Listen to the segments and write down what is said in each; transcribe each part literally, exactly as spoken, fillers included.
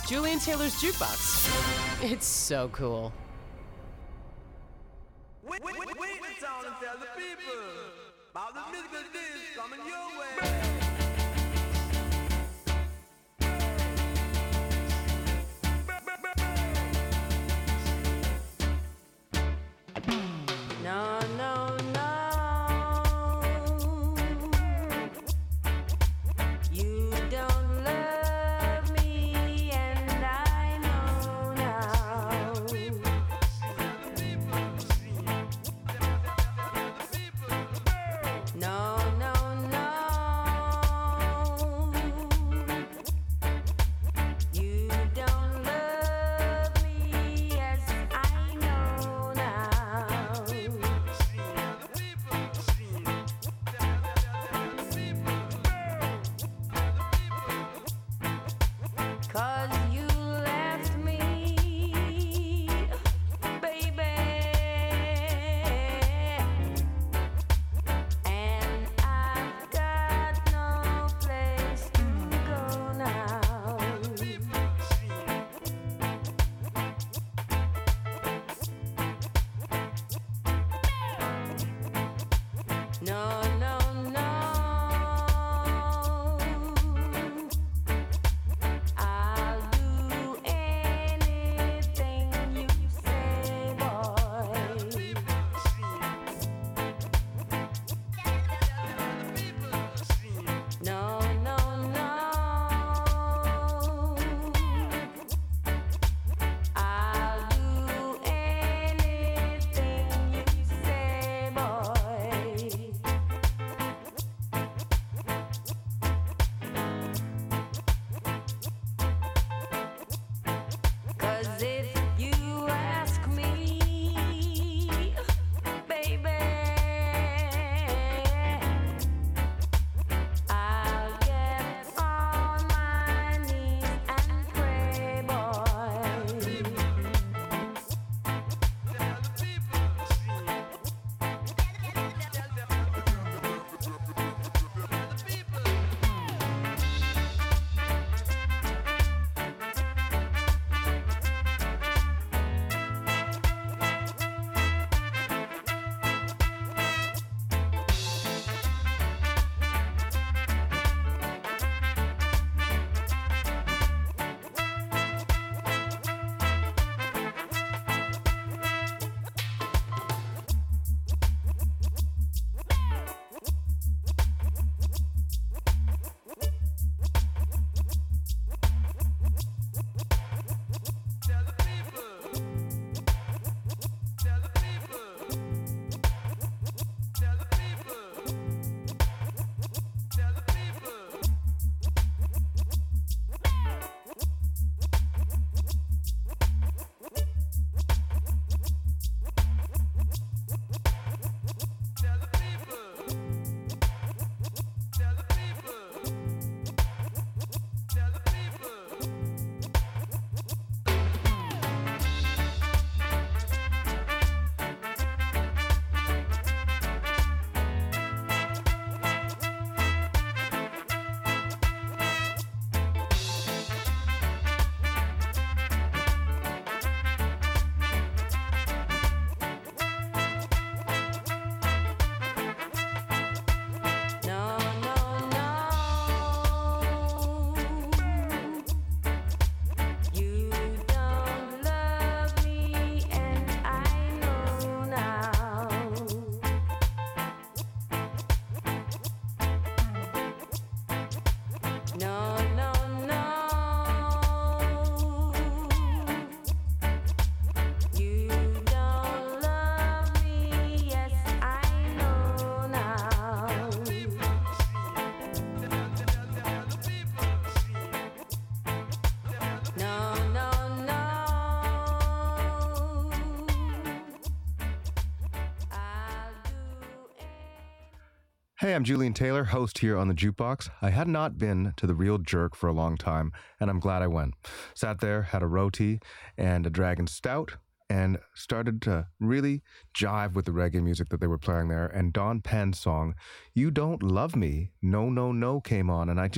Julian Taylor's Jukebox. It's so cool. Wait, wait, wait, wait the town and tell the people about the musical disc coming your way. No, no, no. You don't love me, and I know now. No, no, no. You don't love me as I know now. 'Cause you left me, baby, and I've got no place to go now. No, no, no. I'll do anything you say, boy. No, no, no. I'll do anything you say, boy. 'Cause if you ask me, baby, I'll get on my knees and pray, boy. Tell the people. Tell the people. Tell the people. Tell the people. Tell the people. Tell the people. Tell the people. No, no, no. You don't love me, and I know now. No, no, no. You don't love me, yes, I know now. No, no, no. I'll do it. Hey, I'm Julian Taylor, host here on the Jukebox. I had not been to the Real Jerk for a long time, and I'm glad I went. Sat there, had a roti and a Dragon Stout, and started to really jive with the reggae music that they were playing there. And Don Penn's song, You Don't Love Me, No, No, No, came on, and I just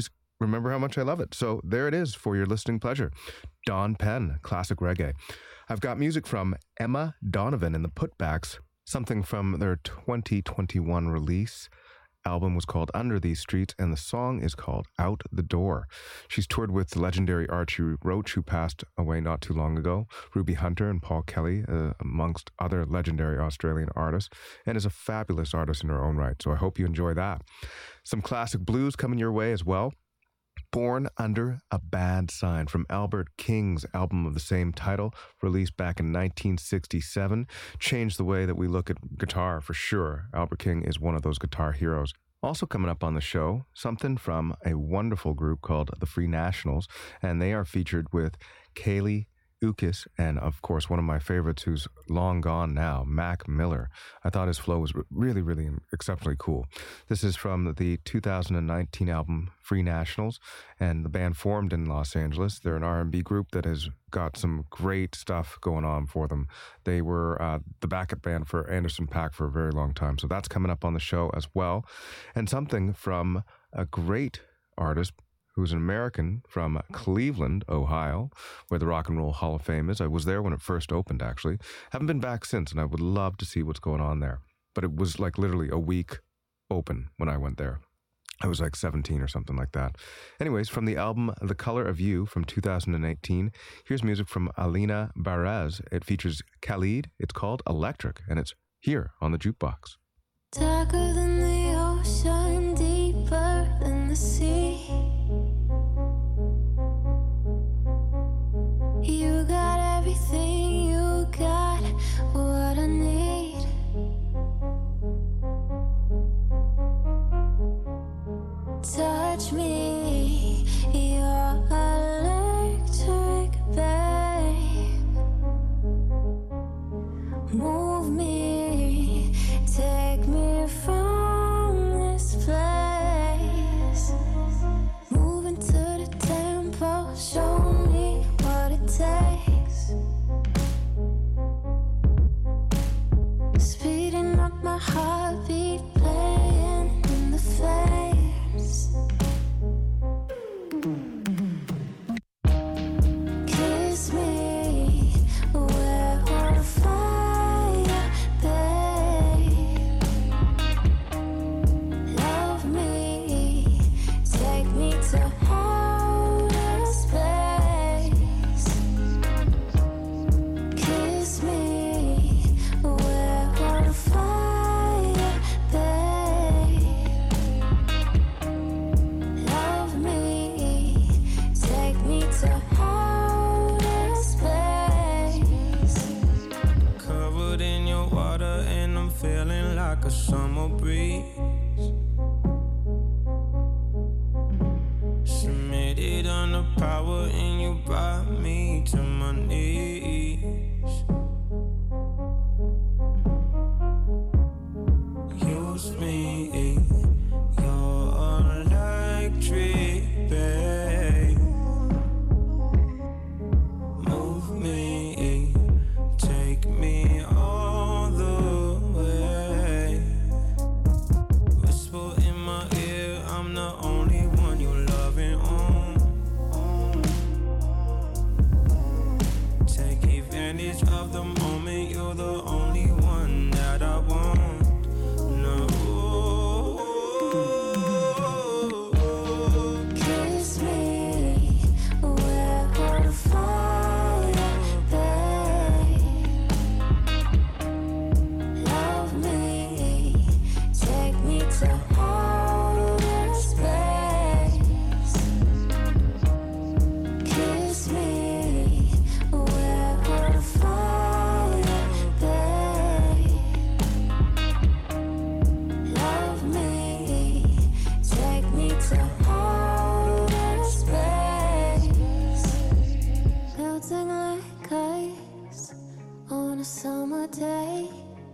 remember how much I love it. So there it is for your listening pleasure. Don Penn, classic reggae. I've got music from Emma Donovan and the Putbacks, something from their twenty twenty-one release. Album was called Under These Streets, and the song is called Out the Door. She's toured with the legendary Archie Roach, who passed away not too long ago, Ruby Hunter and Paul Kelly, uh, amongst other legendary Australian artists, and is a fabulous artist in her own right, so I hope you enjoy that. Some classic blues coming your way as well. Born Under a Bad Sign from Albert King's album of the same title, released back in nineteen sixty-seven, changed the way that we look at guitar for sure. Albert King is one of those guitar heroes. Also coming up on the show, something from a wonderful group called the Free Nationals, and they are featured with Kaylee Ukis, and of course one of my favorites who's long gone now, Mac Miller. I thought his flow was really, really exceptionally cool. This is from the two thousand nineteen album Free Nationals, and the band formed in Los Angeles. They're an R and B group that has got some great stuff going on for them. They were uh, the backup band for Anderson .Paak for a very long time, so that's coming up on the show as well. And something from a great artist who's an American from Cleveland, Ohio, where the Rock and Roll Hall of Fame is. I was there when it first opened, actually. Haven't been back since, and I would love to see what's going on there. But it was like literally a week open when I went there. I was like seventeen or something like that. Anyways, from the album The Color of You from two thousand eighteen, here's music from Alina Baraz. It features Khalid. It's called Electric, and it's here on the Jukebox. Darker than the ocean, deeper than the sea. You got everything, you got what I need. Touch me, you're electric, babe. Move me, take me from this place. Moving to the tempo, show me what it takes. Speeding up my heartbeat, playing in the flames. Kiss me, we're on fire, babe. Love me, take me to outer space. Kiss me, we're on fire, babe. Love me, take me to outer space. Covered in your water and I'm feeling like a summer breeze. Submitted under power and you brought me to my knees. Use me, you're electric, babe. Move me, take me all the way. Whisper in my ear, I'm the only one you loving on. Take advantage of the moment, you're the only one that I want. No. Kiss me, we're on fire, babe. Love me, take me to outer space. Kiss me, we're on fire, babe. Love me, take me to outer space. Melting like ice on a summer day.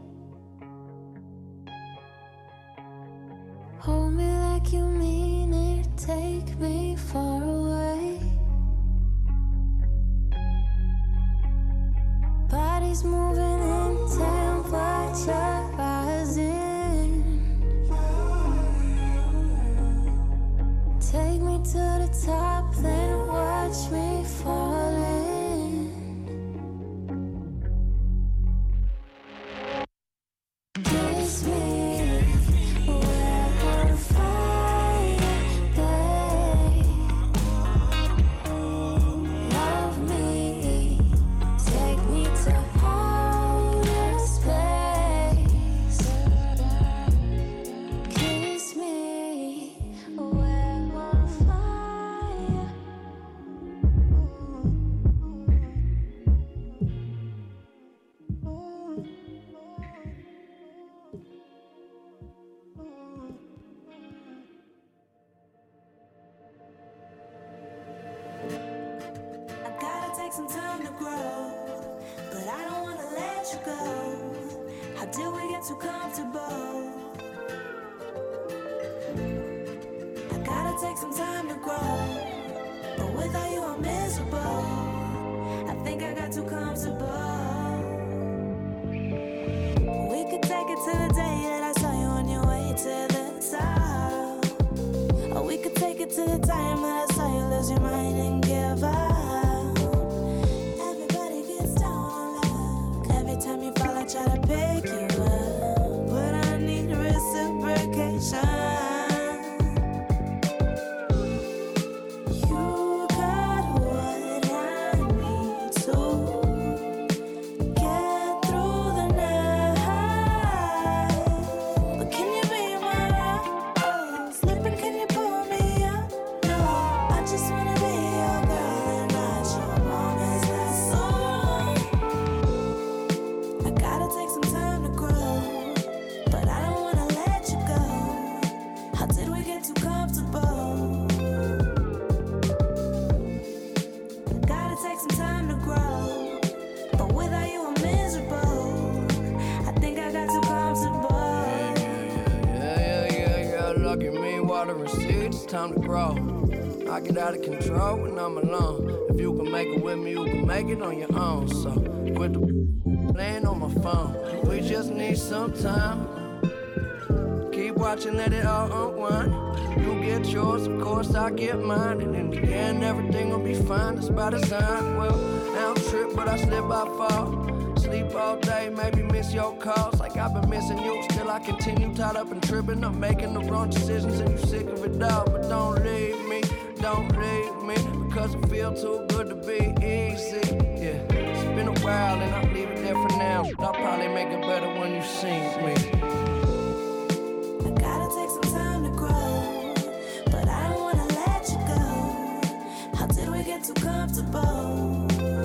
Hold me like you mean it, take me far away. Bodies moving in temperature rising. Take me to the take some time to grow, but I don't wanna let you go. How did we get too comfortable? I gotta take some time to grow, but without you I'm miserable. I think I got too comfortable. We could take it to the day that I saw you on your way to the top, or we could take it to the time that I saw you lose your mind and give up. Everybody gets down on luck. Every time you fall I try to pick you up, but I need reciprocation. Time to grow. I get out of control when I'm alone. If you can make it with me, you can make it on your own. So quit the playing on my phone. We just need some time. Keep watching, let it all unwind. You get yours, of course I get mine. And in the end, everything will be fine. That's by design. Well, I don't trip, but I slip, I fall. Sleep all day, maybe miss your calls like I've been missing you. Still I continue tied up and tripping up, making the wrong decisions, and you sick of it all. But don't leave me, don't leave me, because it feel too good to be easy. Yeah, it's been a while and I'll leave it there for now. I'll probably make it better when you see me. I gotta take some time to grow, but I don't wanna let you go. How did we get too comfortable?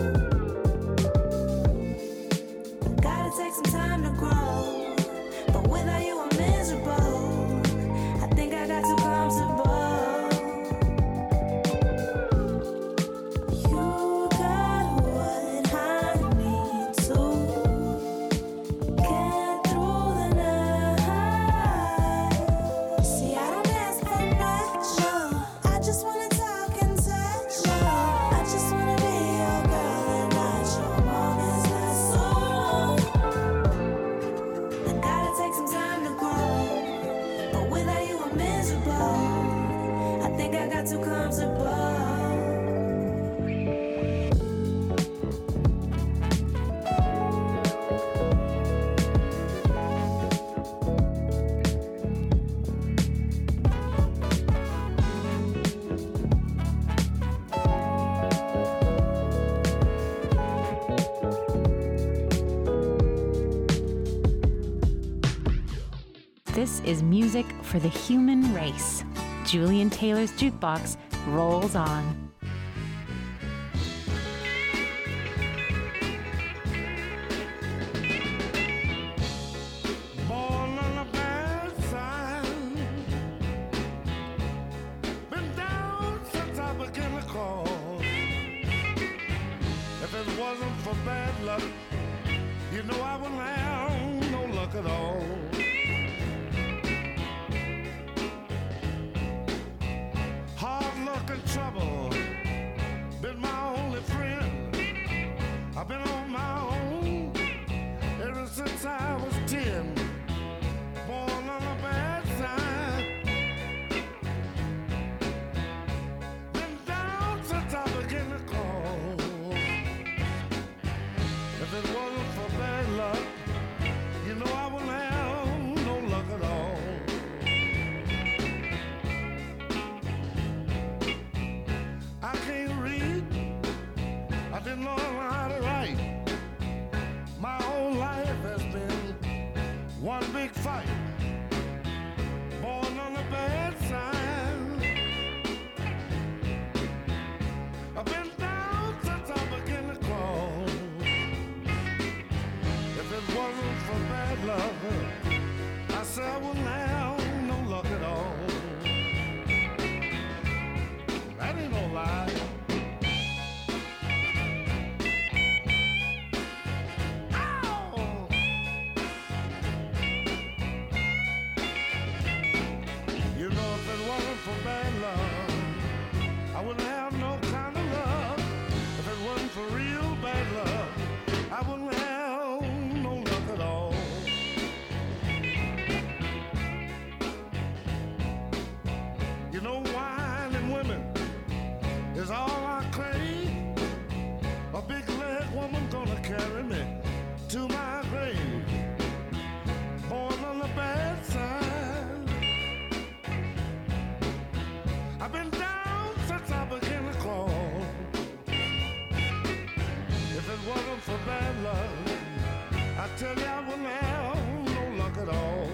Take some time to grow, but without you I'm miserable. I think I got too comfortable. You got what I need to get through the night. See, I don't ask for much, no. I just wanna talk and touch, no. I just wanna be your girl and not your mom's last song. Take some time to grow, but without you I'm miserable. I think I got too comfortable. This is music for the human race. Julian Taylor's Jukebox rolls on. Born on a bad side, been down since I began to crawl. If it wasn't for bad luck, you know I wouldn't have no luck at all. Hard luck and trouble been my only friend. I've been on my own ever since I was ten. Born on a bad side, been down since I began to crawl. If it wasn't for bad luck, you know I wouldn't have no luck at all. I can't read, I didn't know how to write. My whole life has been one big fight. Born on the bad side, I've been down since I began to crawl. If it wasn't for bad luck, I said I wouldn't have no luck at all. That ain't no lie. crane. A big leg woman gonna carry me to my grave. Born on the bad side. I've been down since I began to crawl. If it wasn't for bad luck, I tell you I wouldn't have no luck at all.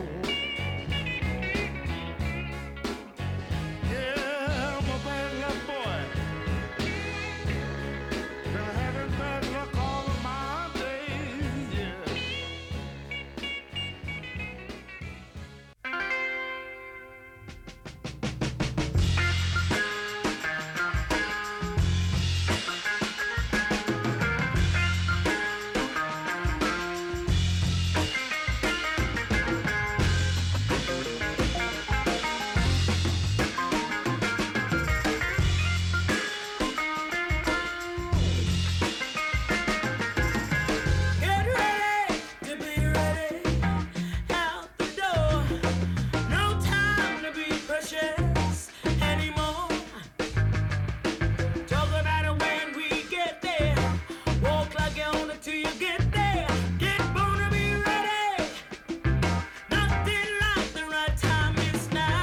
Yeah, I'm a bad luck boy. Been having bad luck all of my days, yeah. Get ready to be ready out the door. No time to be precious anymore. Talk about it when we get there. Walk like you own it till you get there. Get born to be ready. Nothing like the right time is now.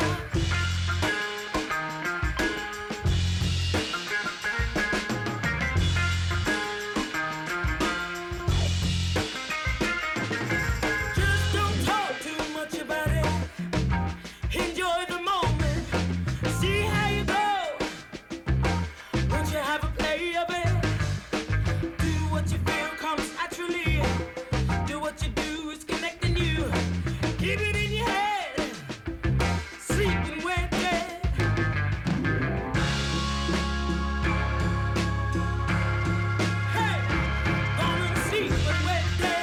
Just don't talk too much about it. Enjoy the moment. See how you go. Won't you have a play of it? Do what you feel comes naturally. Do what you do is connecting you. Keep it in your head. Sleeping with it. Hey, gonna sleep with it.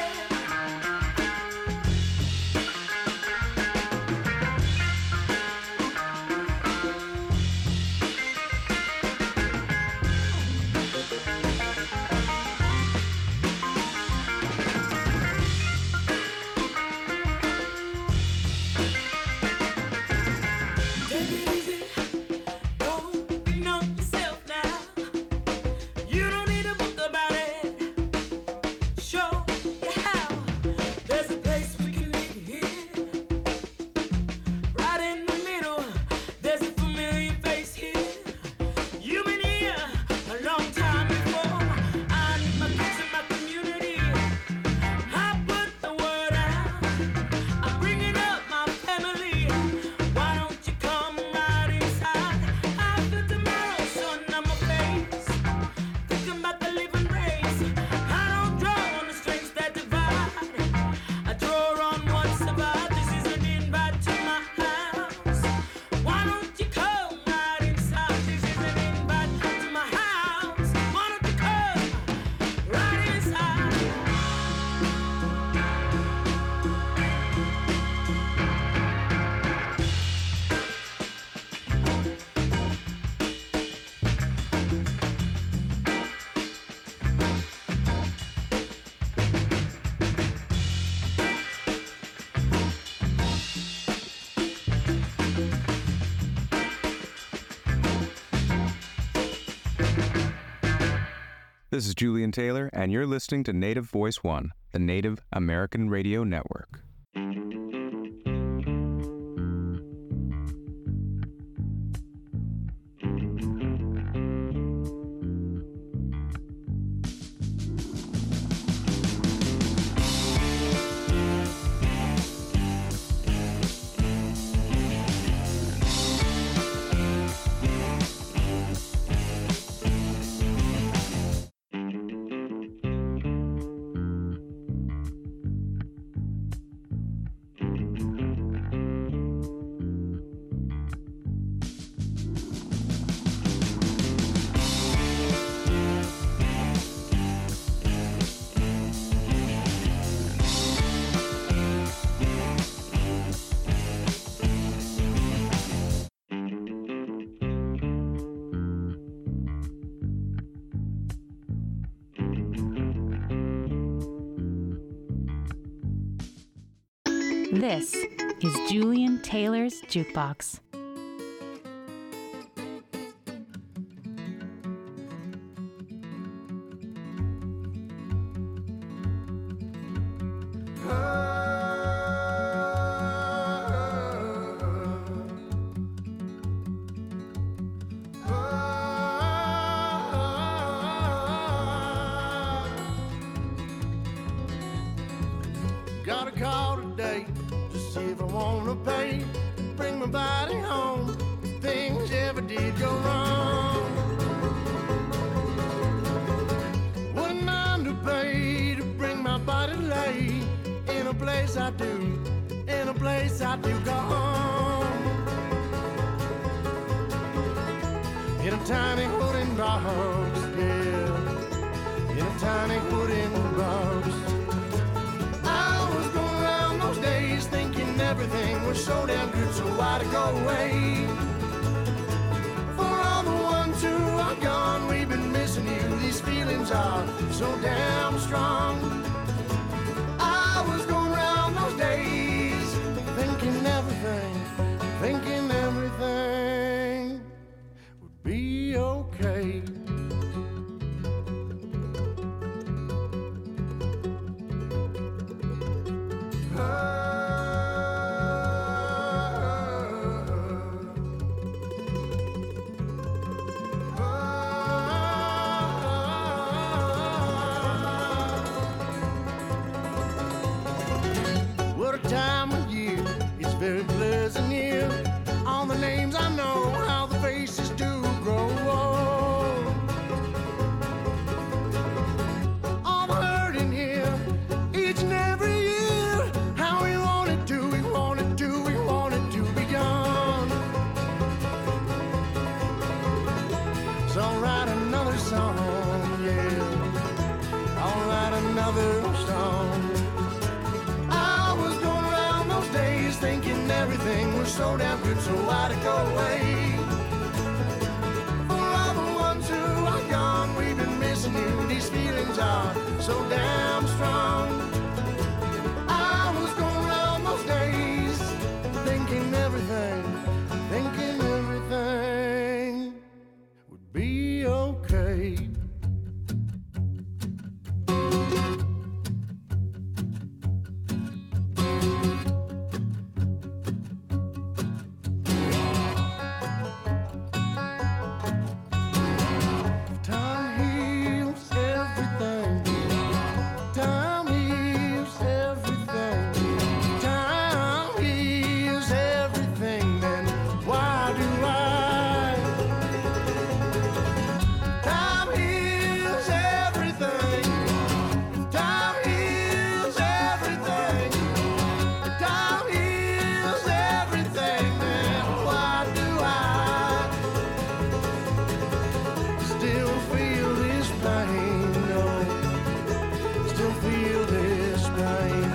Take it easy. Don't beat on yourself now. You don't need a book about it. Show you how. There's a place we can meet here. Right in the middle. There's a familiar face here. You've been here a long time before. I need my kids in my community. I put the word out. I'm bringing up my family. Why don't you come right inside? I feel tomorrow sun on my face. Thinking about the living race. I don't draw on the strings that divide. I draw on what survived. This is an invite to my house. Why don't you come right inside? This is an invite to my house. Why don't you come right inside? This is Julian Taylor, and you're listening to Native Voice One, the Native American Radio Network. This is Julian Taylor's Jukebox. Got a call today to see if I wanna pay. Bring my body home if things ever did go wrong. Wouldn't mind to pay to bring my body lay in a place I do, in a place I do go home. In a tiny wooden box, yeah, in a tiny wooden box. I was going around those days thinking everything was so damn good, so why'd it go away? For all the ones who are gone, we've been missing you. These feelings are so damn strong. I was going around those days thinking everything, thinking everything would be okay. What a time of year, it's very pleasant here. All the names I know, how the faces do grow old. All the hurt in here, each and every year. How we want it to, we want it to, we want it to be gone. So I'll write another song, yeah. I'll write another song. I was going around those days thinking everything was so damn good, so why'd it go away? For all the ones who are gone, we've been missing you. These feelings are so damn strong. I was going around those days thinking everything, thinking everything would be okay. Time heals everything. Time heals everything. Time heals everything. Then why do I? Time heals everything. Time heals everything. Time heals everything. Then why do I still feel this pain? No, still feel this pain.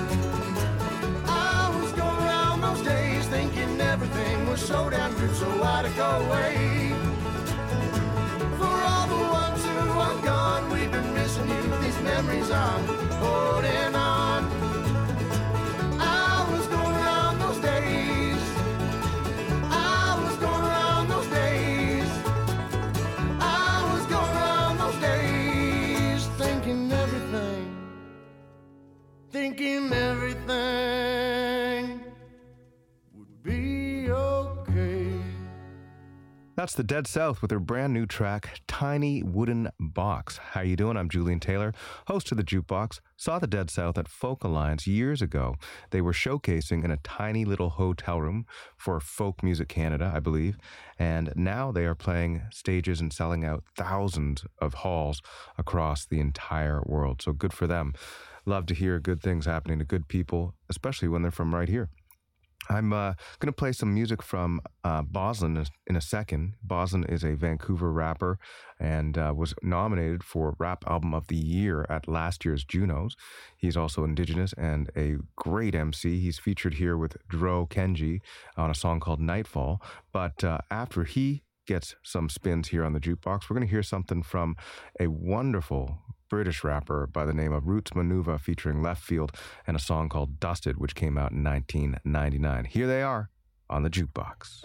I was going around those days thinking everything was so damn good, so why'd it go away? For all the ones who are gone, we've been missing you. These memories are holding on. I was going around those days. I was going around those days. I was going around those days thinking everything, thinking everything would be okay. That's the Dead South with their brand new track, Tiny Wooden Box. How you doing? I'm Julian Taylor, host of The Jukebox. Saw the Dead South at Folk Alliance years ago. They were showcasing in a tiny little hotel room for Folk Music Canada, I believe. And now they are playing stages and selling out thousands of halls across the entire world. So good for them. Love to hear good things happening to good people, especially when they're from right here. I'm uh, going to play some music from uh, Boslin in a, in a second. Boslin is a Vancouver rapper and uh, was nominated for Rap Album of the Year at last year's Junos. He's also Indigenous and a great M C. He's featured here with Dro Kenji on a song called Nightfall. But uh, after he gets some spins here on the Jukebox, we're going to hear something from a wonderful British rapper by the name of Roots Manuva featuring Left Field and a song called Dusted, which came out in nineteen ninety-nine. Here they are on the Jukebox.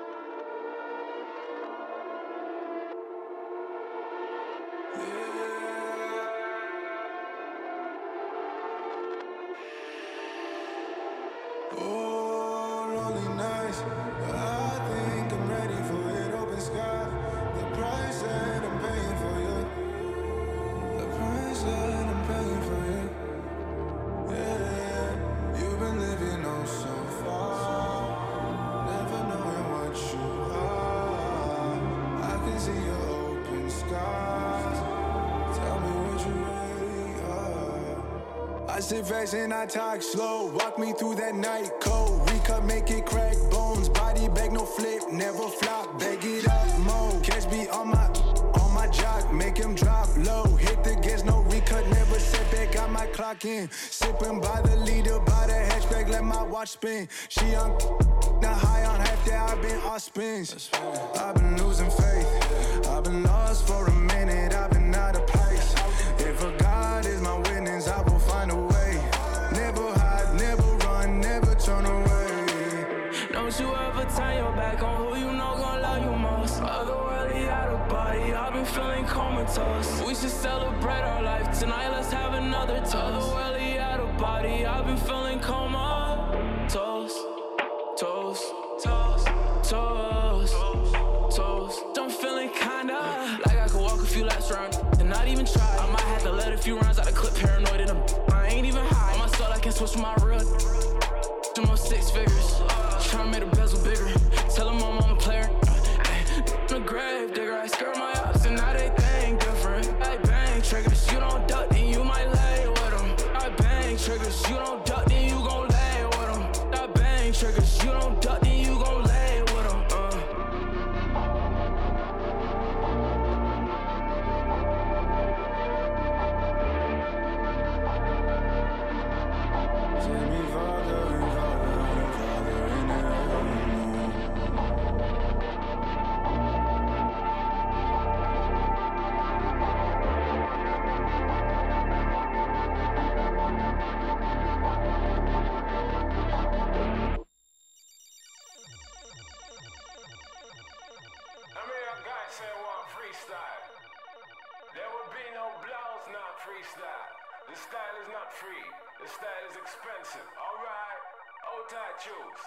Oh, lonely nights, I think I'm ready for it. Open sky, the price that I'm paying for you. The price that I'm paying for you. Yeah. I sit fast and I talk slow. Walk me through that night cold. Recut, make it crack bones. Body bag, no flip, never flop. Bag it up, mo. Catch me on my on my jock, make him drop low. Hit the gas, no recut, never set back. Got my clock in. Sipping by the leader, by the hatchback, let my watch spin. She on now high on half that I've been off spins. I've been losing faith. I've been lost for a minute. I've been out of place. If a God is my witness, I will find a way. Never hide, never run, never turn away. Don't you ever turn your back on who you know gon' love you most. Otherworldly, out of body, I've been feeling comatose. We should celebrate our life tonight, let's have another toast. Otherworldly, out of body, I've been feeling comatose. Toast, toast, toast, toast. I'm feeling kinda like I could walk a few laps around and not even try. I might have to let a few rounds out of clip, paranoid in a I ain't even high. On my soul, I can switch from my real to my six figures. Tryna make the bezel bigger. Tell them I'm a player. I'm a grave digger. I skirt my ups and now they think different. I bang triggers. You don't duck, then you might lay with them. I bang triggers. You don't duck, then you gon' lay with them. I bang triggers. You don't duck, then you gon' lay with them. Uh. Send me farther and farther and farther in the unknown. I mean, a guy said one freestyle. There will be no blows, not freestyle. The style is not free. The style is expensive. All right, hold tight, choose.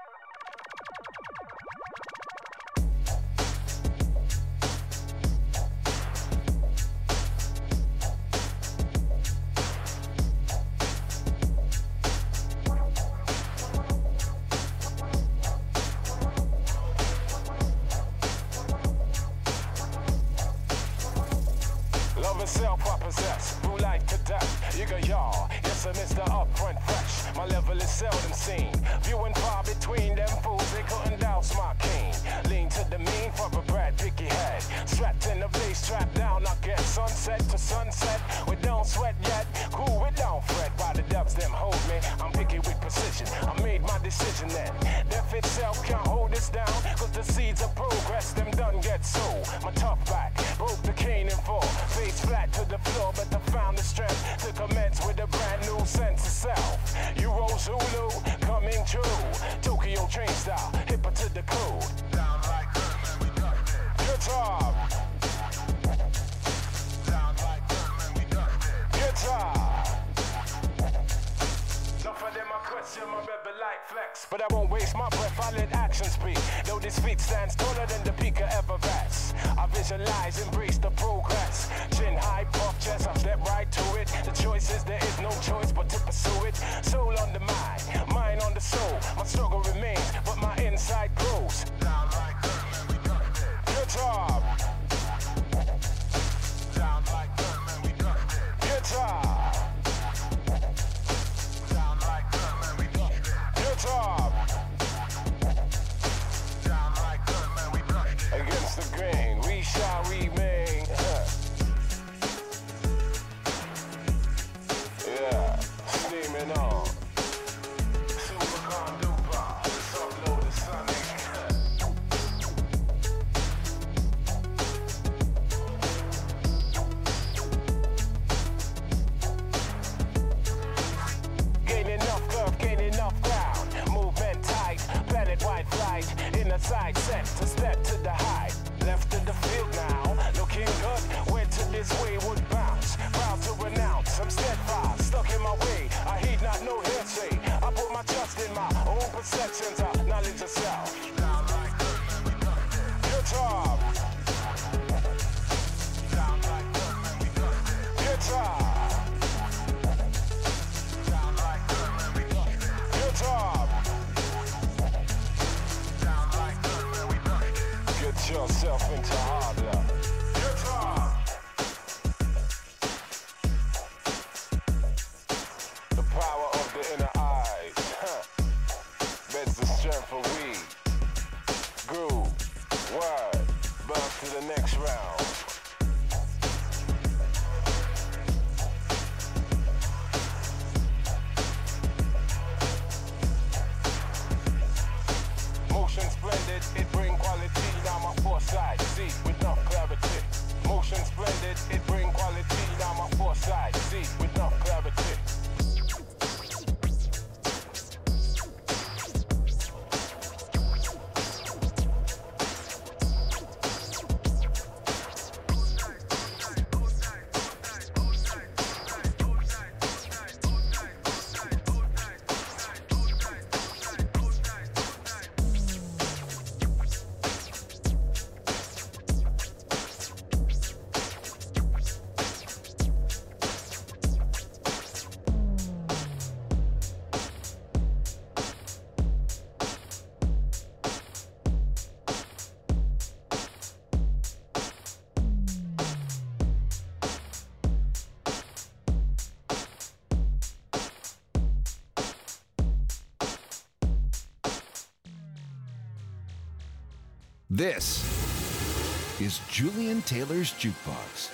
Love itself I possess, through life to death. You got y'all, yes I'm Mister Upfront Fresh. My level is seldom seen. Few and far between them fools, they couldn't douse my cane. Lean to the mean for a Brad Picky head. Strapped in the place, strapped down, I get sunset to sunset. We don't sweat yet, cool, we don't fret. By the dubs, them hold me, I'm picky with precision. I made my decision then. Death itself can't hold us down, cause the seeds of progress, them done get sold. My tough back, broke the cane in four. Face flat to the floor, but I found the strength to commence with a brand new sense of self. You roll Zulu, coming true. Tokyo train style, hipper to the code. Down like Birdman, we ducked it. Good job. Down like Birdman, we ducked it. Good job. Enough of them, I question my rebel like flex, but I won't waste my breath, I let action speak. Though this feat stands taller than the peak of ever vast. I visualize, embrace the progress. Chin high, puff chest, I step right to it. The choice is there is no choice but to pursue it. Soul on the mind, mind on the soul. My struggle remains, but my inside grows. Down like Birdman, we ducked it. Good job. Down like Birdman, we ducked it. Good job. Down like Birdman, we ducked it. Good job. Down like Birdman, we ducked it. Against the grain, we shall remain. Yeah, steaming on. Supercon Dupa, let's upload the Sunny. Gain enough curve, gain enough ground. Movement tight, planet wide flight. In a side set to step to the height. Left to the field now, looking good. Went to this wayward bounce. Proud to renounce, I'm steadfast, stuck in my way. I heed not no hearsay. I put my trust in my own perceptions of knowledge of self. Good job. Good job. Good job. Get yourself into hard luck. Good job. concern for weed. Groove, word, bump to the next round. Motion splendid, it bring quality. Now my foresight, see with enough clarity. Motion splendid, it bring quality. Now my foresight, see with enough clarity. This is Julian Taylor's Jukebox.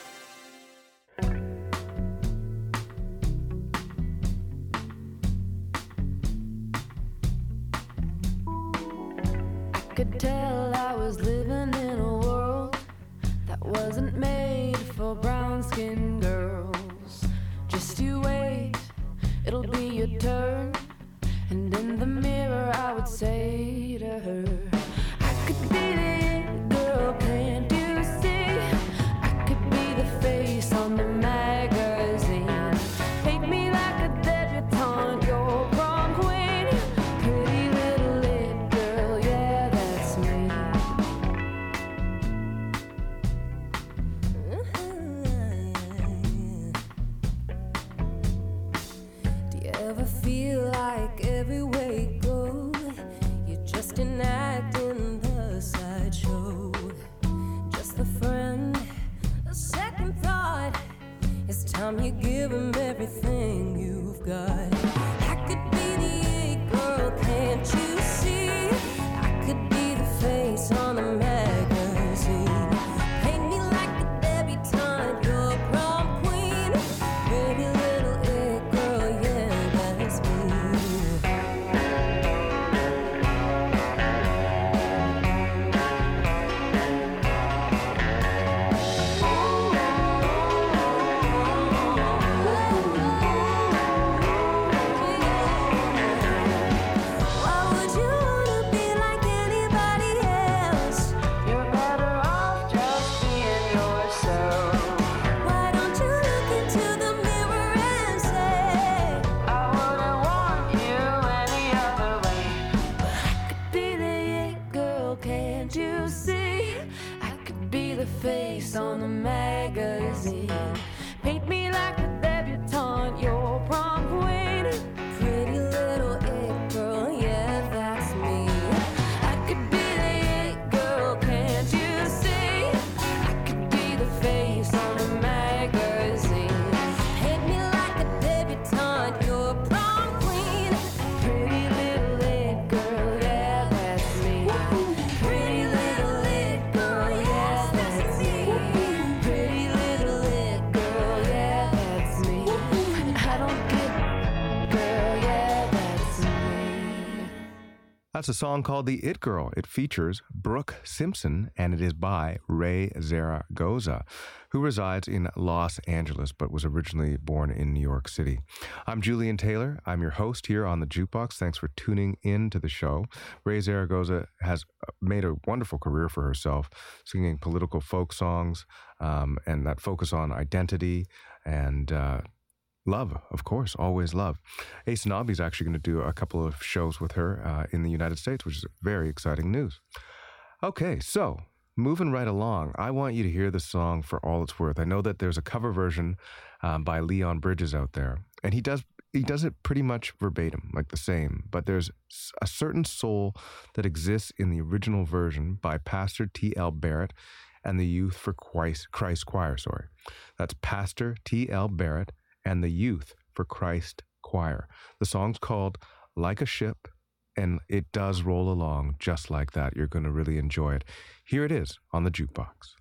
I could tell I was living in a world that wasn't made for brown-skinned girls. Just you wait, it'll be your turn. And in the mirror I would say to her, I could be the girl, can't you see? I could be the face on the magazine. Paint me like a debutante, your prom queen. Pretty little it girl, yeah, that's me. Do you ever feel like everywhere you go, you're just enacting the sideshow? Just a friend, a second thought. It's time you give him everything you've got. I could be the it girl, can't you see? I could be the face on the magazine. Paint me like a debutante, your prom queen. Pretty little it girl, yeah, that's me. Why would you wanna be like anybody else? You're better off just being yourself. Why don't you look into the mirror and say, I wouldn't want you any other way? But I could be the it girl, can't you see? I could be the face on the magazine. Paint me like a debutante, your prom queen. Pretty little it girl, yeah, that's me. I could be the it girl, can't you see? I could be the face on the magazine. Paint me like a debutante, your prom queen. Pretty little it girl, yeah, that's me. Pretty little it girl, yes, that's me. Pretty little it girl, yeah, that's me. I don't get girl, yeah, that's me. That's a song called The It Girl. It features Brooke Simpson, and it is by Ray Zaragoza, who resides in Los Angeles but was originally born in New York City. I'm Julian Taylor. I'm your host here on the Jukebox. Thanks for tuning in to the show. Ray Zaragoza has made a wonderful career for herself, singing political folk songs um, and that focus on identity and uh, love, of course, always love. Ace Nabi is actually going to do a couple of shows with her uh, in the United States, which is very exciting news. Okay, so moving right along, I want you to hear the song For All It's Worth. I know that there's a cover version um, by Leon Bridges out there, and he does he does it pretty much verbatim, like the same, but there's a certain soul that exists in the original version by Pastor T L Barrett and the Youth for Christ, Christ Choir, sorry. That's Pastor T L Barrett and the Youth for Christ Choir. The song's called Like a Ship and it does roll along just like that. You're going to really enjoy it. Here it is on the Jukebox.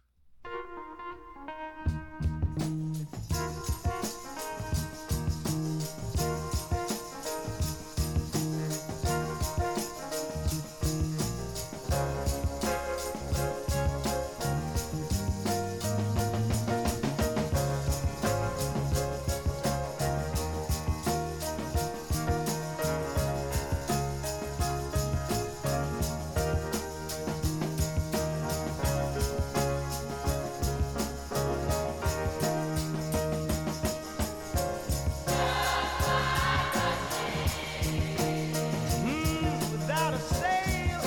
Without a sail,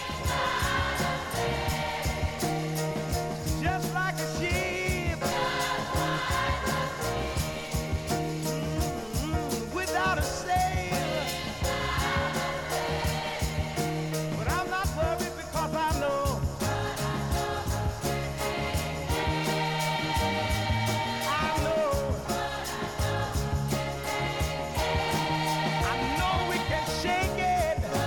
just like a ship. Mm, without a sail, but I'm not worried because I know, I know, I know we can shake it.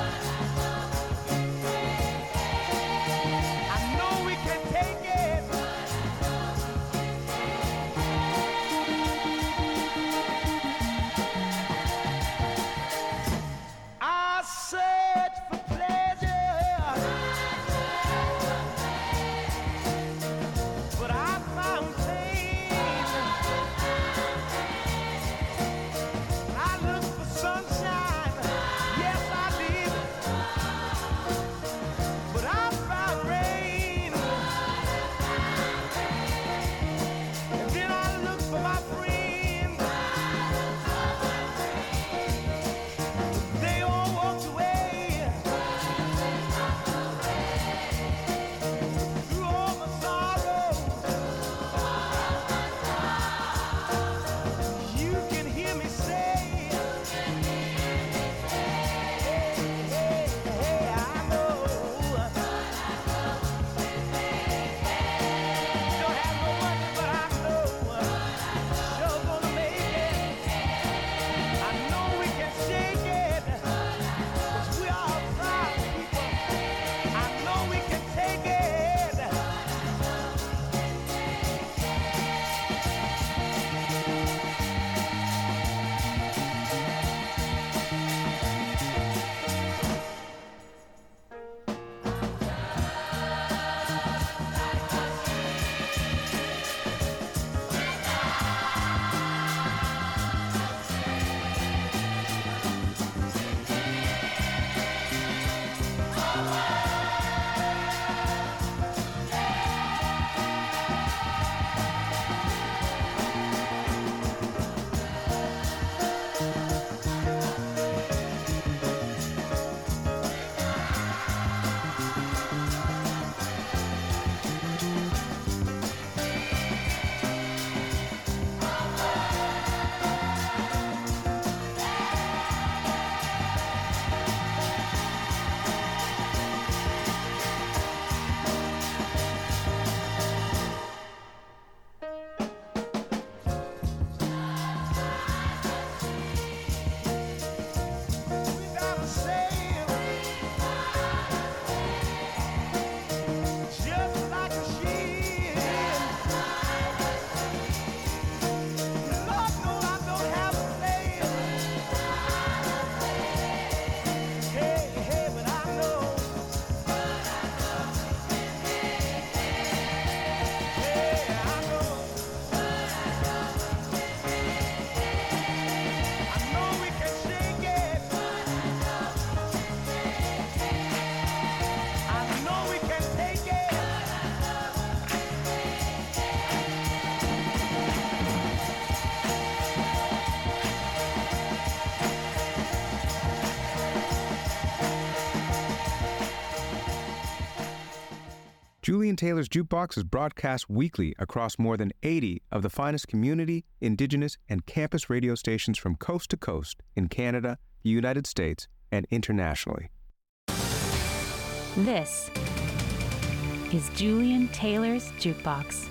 I know we can take it. I search for pleasure, but I found pain. I look for sunshine, yes I did, but I found rain. And then I look for my friends, they all walked away. Through all my sorrow, you can hear me say, hey, hey, hey, I know. Don't have no money, but I know you're gonna make it. I know we can shake it, 'cause we are proud people. I know we can take it. Without a sail, just like a ship. Lord knows I don't have a sail. Hey, hey, but I know. Hey, I know. I know we can shake it. I know we can take it. Julian Taylor's Jukebox is broadcast weekly across more than eighty of the finest community, indigenous, and campus radio stations from coast to coast in Canada, the United States, and internationally. This is Julian Taylor's Jukebox.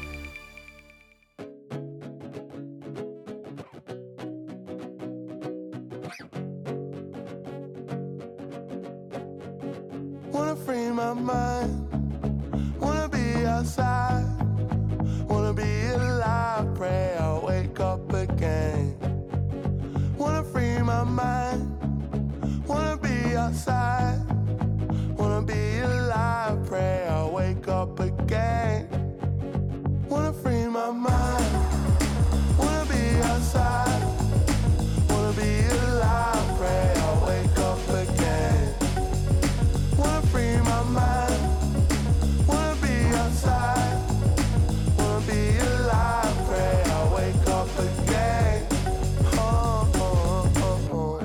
my mind. Wanna be outside. Wanna be alive. Pray I'll wake up again. Wanna free my mind. Wanna be outside. Wanna be alive. Pray I'll wake up again. Wanna free my mind. Wanna be outside. Wanna be alive. Pray I'll wake up again. Wanna free my mind. Wanna be outside. Wanna be alive. Pray I'll wake up again. Oh, oh, oh, oh.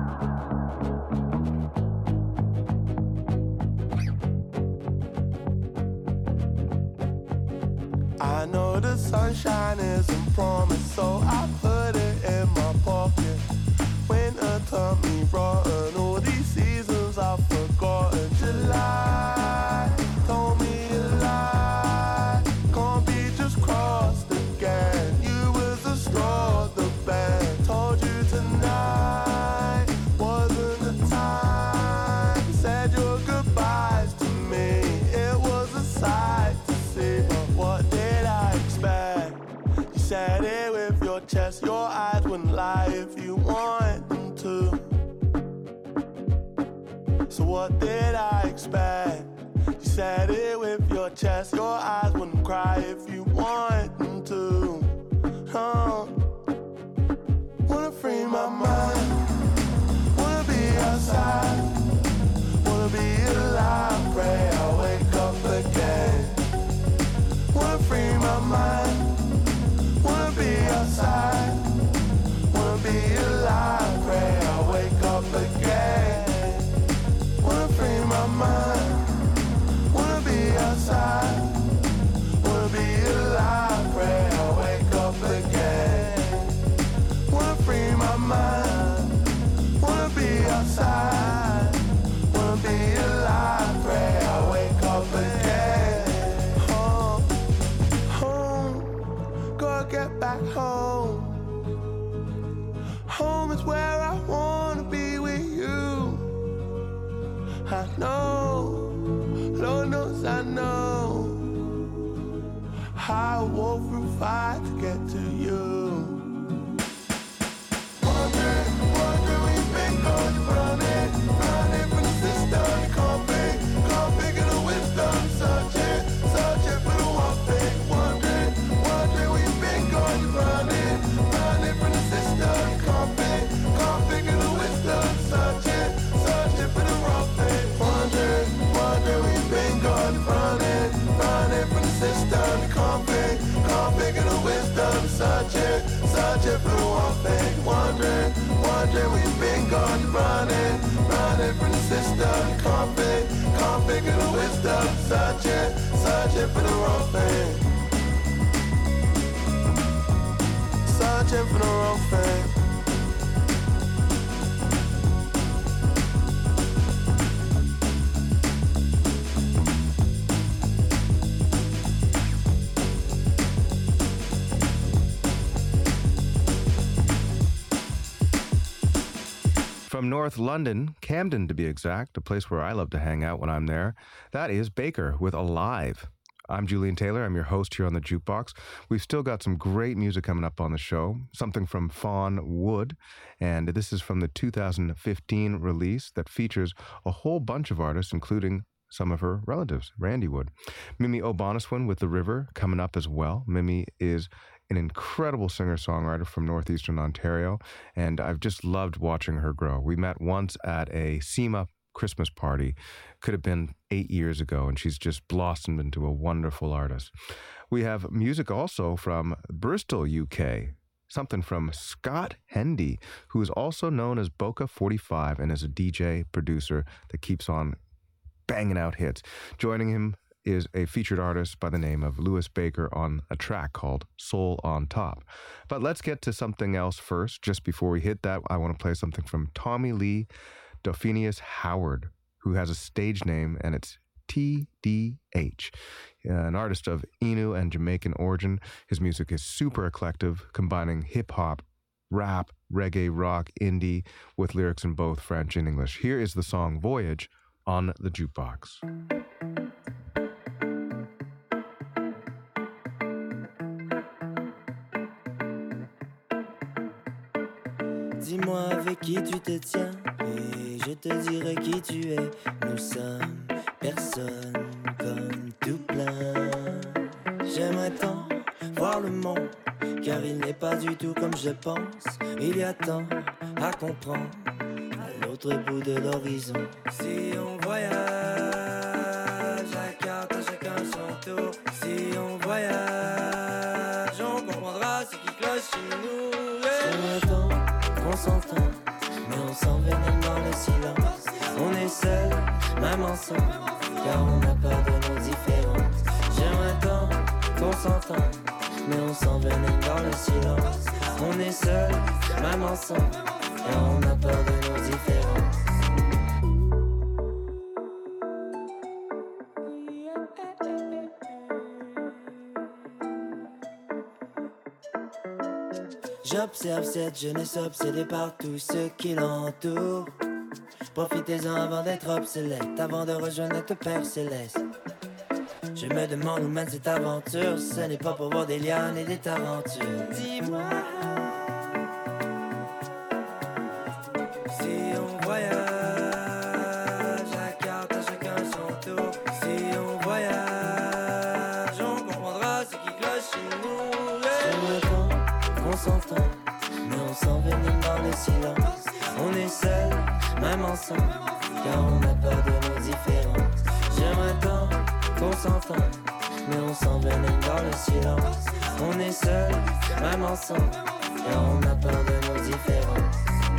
I know the sunshine isn't promised, so I put it in my pocket. Winter turned me rotten, all these seasons I've forgotten. July told me a lie, can't be just crossed again. You was the straw the band told you tonight wasn't the time. Said your goodbyes to me, it was a sight to see. But what did I expect? You said it with your chest, your eyes wouldn't lie if you want them to. So what did I expect? You said it with your chest, your eyes wouldn't cry if you want them to. Oh. Wanna free my mind. Wanna be outside. Wanna be alive. Pray I'll wake up again. Wanna free my mind. Wanna be outside. Wanna be alive. Pray I'll wake up again. Wanna free my mind. Wanna be outside. Wanna be alive. Pray I'll wake up again. Wanna free my mind. Wanna be outside. Wanna be alive. Pray I'll wake up again. Home, home, gotta get back home. Home is where I wanna be with you. I know, Lord knows I know. I walk through fire to get to you. Wondering, wondering, we've been going running, running from the system. Can't think, can't think of the wisdom. Searching, searching for the one thing. Wondering, wondering, we've been going running, running from the system. Can't think, can't think of the wisdom. Searching, searching for the wrong thing. Wondering, wondering, we've been going running, running from the system. Can't think, can't think of the wisdom. Searching, searching for the one thing. Wondering, wondering, we've been going running, running from the system. Can't think, can't think of the wisdom. Searching, searching for the wrong thing. Searching for the wrong thing. From North London, Camden to be exact, a place where I love to hang out when I'm there, that is Baker with Alive. I'm Julian Taylor. I'm your host here on the Jukebox. We've still got some great music coming up on the show, something from Fawn Wood, and this is from the two thousand fifteen release that features a whole bunch of artists, including some of her relatives, Randy Wood. Mimi O'Bonnaswin with The River coming up as well. Mimi is an incredible singer-songwriter from northeastern Ontario, and I've just loved watching her grow. We met once at a SEMA Christmas party, could have been eight years ago, and she's just blossomed into a wonderful artist. We have music also from Bristol, U K, something from Scott Hendy, who is also known as Boca forty-five and is a D J producer that keeps on banging out hits. Joining him is a featured artist by the name of Lewis Baker on a track called Soul on Top. But let's get to something else first. Just before we hit that, I want to play something from Tommy Lee Dauphinius Howard, who has a stage name, and it's T D H. An artist of Innu and Jamaican origin. His music is super eclectic, combining hip-hop, rap, reggae, rock, indie, with lyrics in both French and English. Here is the song Voyage on the Jukebox. Dis-moi avec qui tu te tiens et je te dirai qui tu es. Nous sommes personne comme tout plein. J'aimerais tant voir le monde, car il n'est pas du tout comme je pense. Il y a tant à comprendre à l'autre bout de l'horizon. Si on voyage à carte, à chacun son tour. Si on voyage, on comprendra ce qui cloche chez nous. J'aimerais tant qu'on s'entend, mais on s'envenime dans le silence. On est seul, même ensemble, car on a peur de nos différences. J'aimerais tant qu'on s'entend, mais on s'envenime dans le silence. On est seul, même ensemble, car on a peur de nos différences. J'observe cette jeunesse obsédée par tout ce qui l'entoure. Profitez-en avant d'être obsolète, avant de rejoindre notre Père Céleste. Je me demande où mène cette aventure. Ce n'est pas pour voir des lianes et des tarentules. Dis-moi, si on voyage à carte, à chacun son tour. Si on voyage, on comprendra ce qui cloche chez nous. J'aimerais tant qu'on s'entend, mais on s'envenime dans le silence. On est seul, même ensemble, car on a peur de nos différences. J'aimerais tant qu'on s'entend, mais on s'envenime dans le silence. On est seul, même ensemble, car on a peur de nos différences.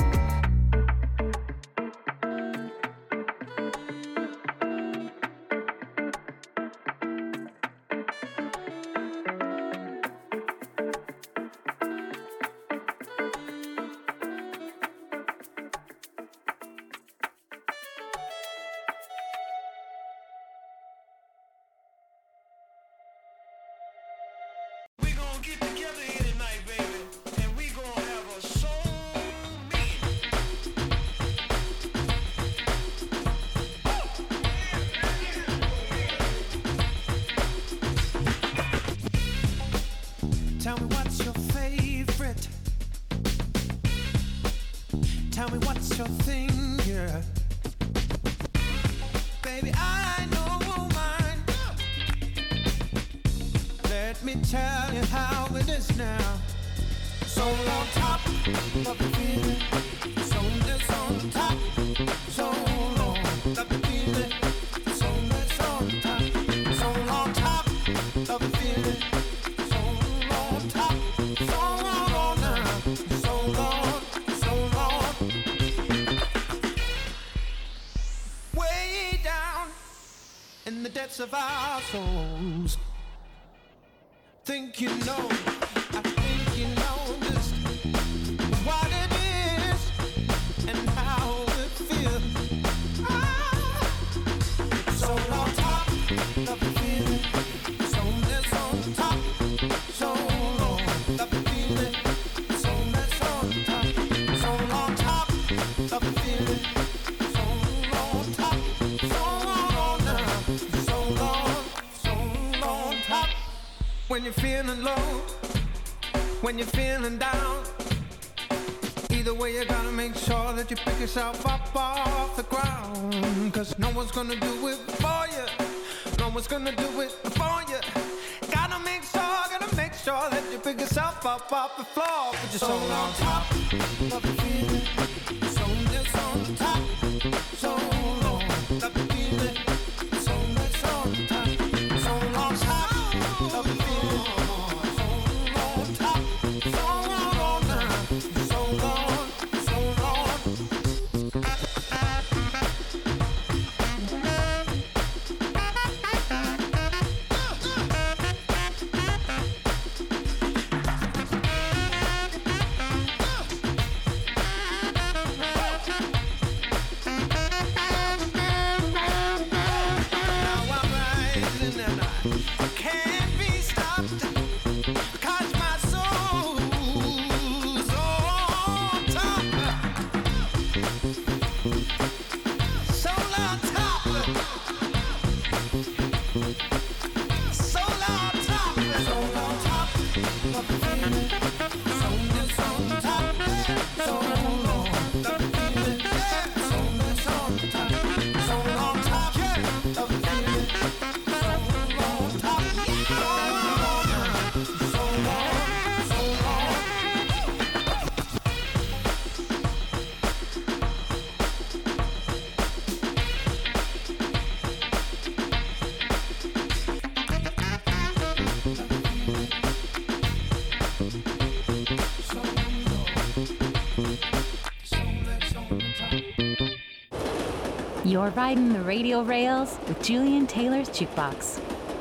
Tell me what's your favorite. Tell me what's your thing, yeah. Baby, I know mine. Let me tell you how it is now. So on top of the feeling, so that's on top. So on top of the feeling, so that's on top. So on top of the feeling. Of our souls. Think you know, I think you know just what it is and how it feels. Ah, so on top of the feeling, so that's on top, so on of the feeling, so that's on top, so on top of the feeling, so on top, so on now. When you're feeling low, when you're feeling down, either way you gotta make sure that you pick yourself up off the ground. Cause no one's gonna do it for you, no one's gonna do it for you. Gotta make sure, gotta make sure that you pick yourself up off the floor. Put your soul on top of the feeling, so that's on top, so on top of the feeling, so that's on top, so on top of the feeling. You're riding the radio rails with Julian Taylor's Jukebox.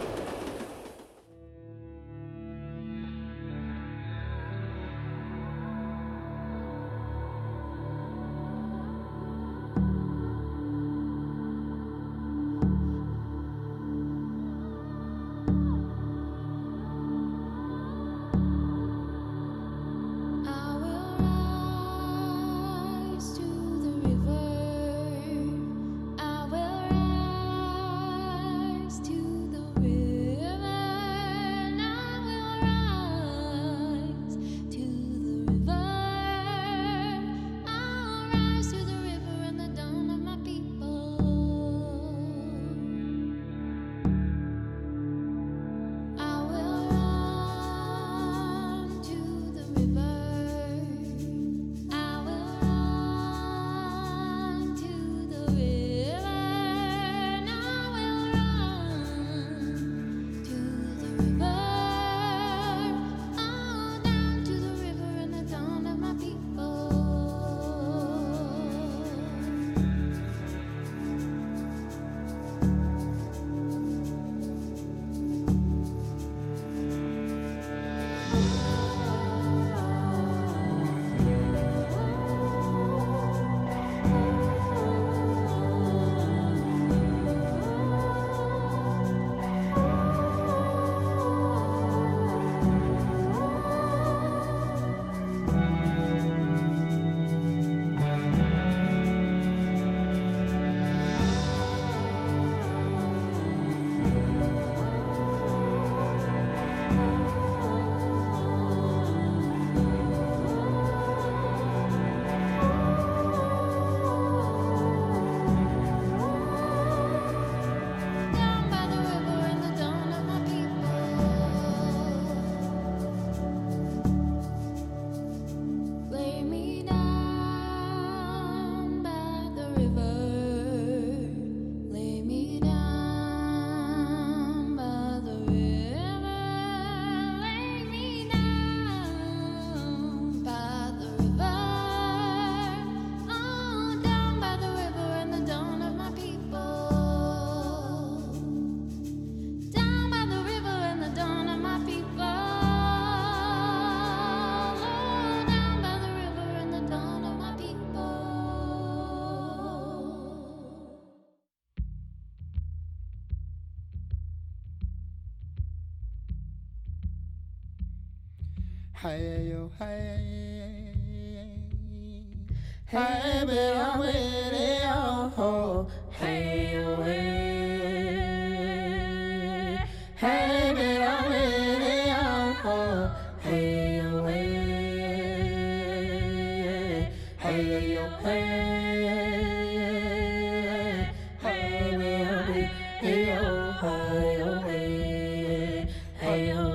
Hey yo, hey, hey, baby, I'm with it, oh, hey yo, hey, hey, baby, I'm with it, oh, hey yo, hey, hey yo, hey, hey, baby, I'm with it, oh, hey yo, hey, hey yo.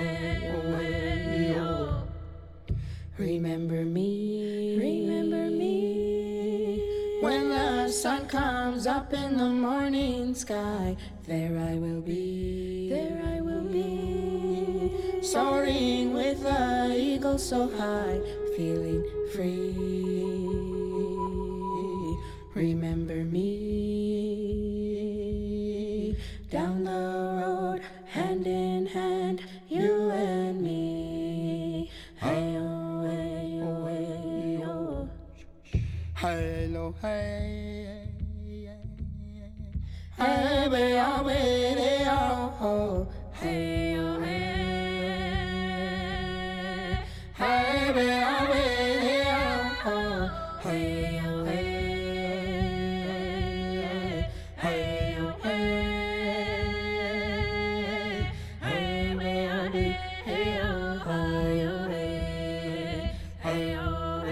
Remember me, remember me, when the sun comes up in the morning sky, there I will be, there I will be, soaring with the eagle so high, feeling free. Remember me, down the road, hand in hand, you and me, hey oh. Hey, no, hey, hey, baby, I'm with it, oh, hey, oh, hey, hey, baby, I'm with it, oh, hey, oh, hey, hey, oh, hey, hey, baby, I'm with it, oh, hey, oh, hey, oh,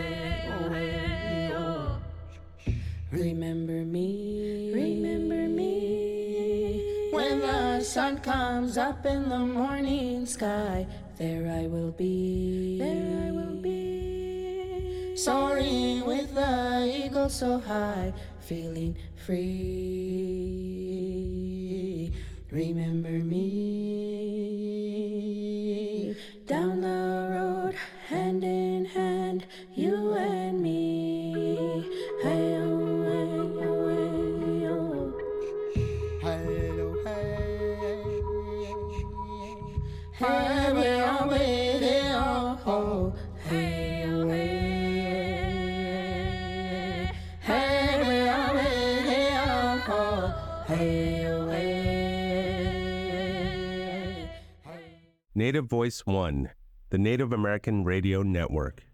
remember me, remember me, when the sun comes up in the morning sky, there I will be, there I will be, soaring with the eagle so high, feeling free. Remember me, down the road, hand in hand, you and me, hey oh. Native Voice One, the Native American Radio Network.